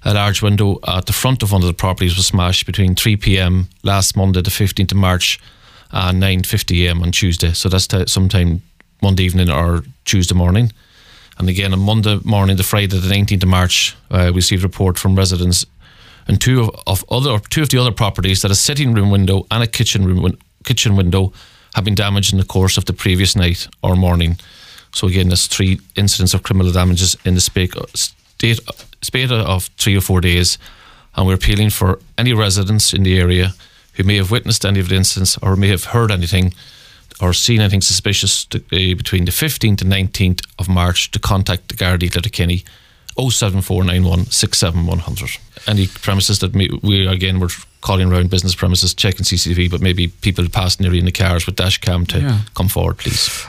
a large window at the front of one of the properties was smashed between 3 p.m. last Monday, the 15th of March, and 9:50 a.m. on Tuesday. So that's sometime Monday evening or Tuesday morning. And again, on Monday morning, the Friday, the 19th of March, we received a report from residents in two of the other properties that a sitting room window and a kitchen window have been damaged in the course of the previous night or morning. So again, there's 3 incidents of criminal damages in the spate of 3 or 4 days, and we're appealing for any residents in the area who may have witnessed any of the incidents or may have heard anything or seen anything suspicious between the 15th and 19th of March to contact the Gardaí Letterkenny 07491 67100. Any premises that we're calling around business premises, checking CCTV, but maybe people passing near in the cars with dash cam to come forward, please.